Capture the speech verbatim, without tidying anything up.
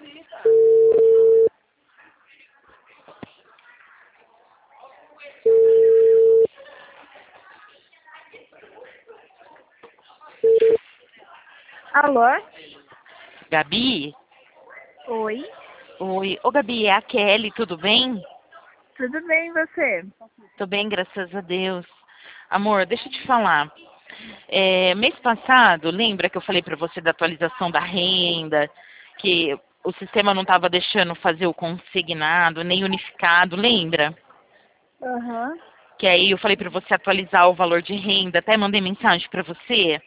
Alô? Gabi? Oi? Oi. Ô, Gabi, é a Kelly, tudo bem? Tudo bem, e você? Tô bem, graças a Deus. Amor, deixa eu te falar. É, mês passado, lembra que eu falei pra você da atualização da renda, que o sistema não estava deixando fazer o consignado, nem unificado, lembra? Aham. Que aí eu falei pra você atualizar o valor de renda, até mandei mensagem pra você.